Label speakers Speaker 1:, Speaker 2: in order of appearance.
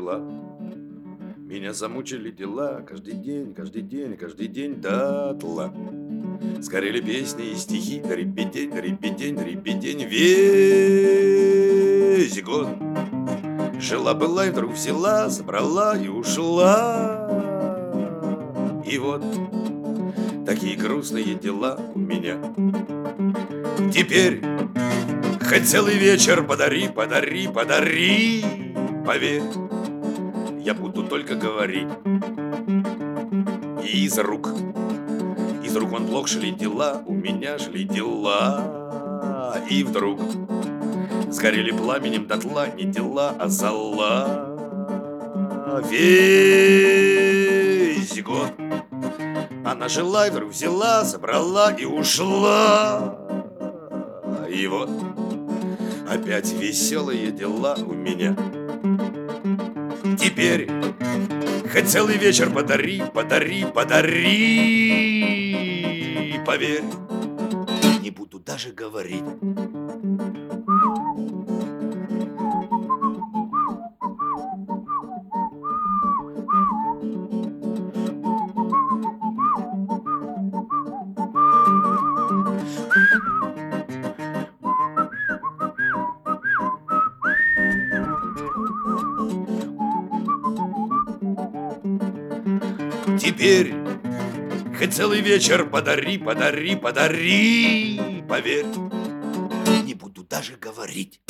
Speaker 1: дела. Меня замучили дела каждый день, каждый день, каждый день дотла. Сгорели песни и стихи, да репетень, да репетень, да репетень весь год. Жила-была и вдруг взяла, забрала и ушла. И вот такие грустные дела у меня. Теперь хоть целый вечер подари, подари, подари. Поверь, я буду только говорить. И из рук вон плохо шли дела, у меня шли дела. И вдруг сгорели пламенем дотла не дела, а зола. Весь год она жила и вдруг взяла, забрала и ушла. И вот опять веселые дела у меня. Теперь хоть целый вечер подари, подари, подари. Поверь, не буду даже говорить. Теперь хоть целый вечер подари, подари, подари. Поверь, не буду даже говорить.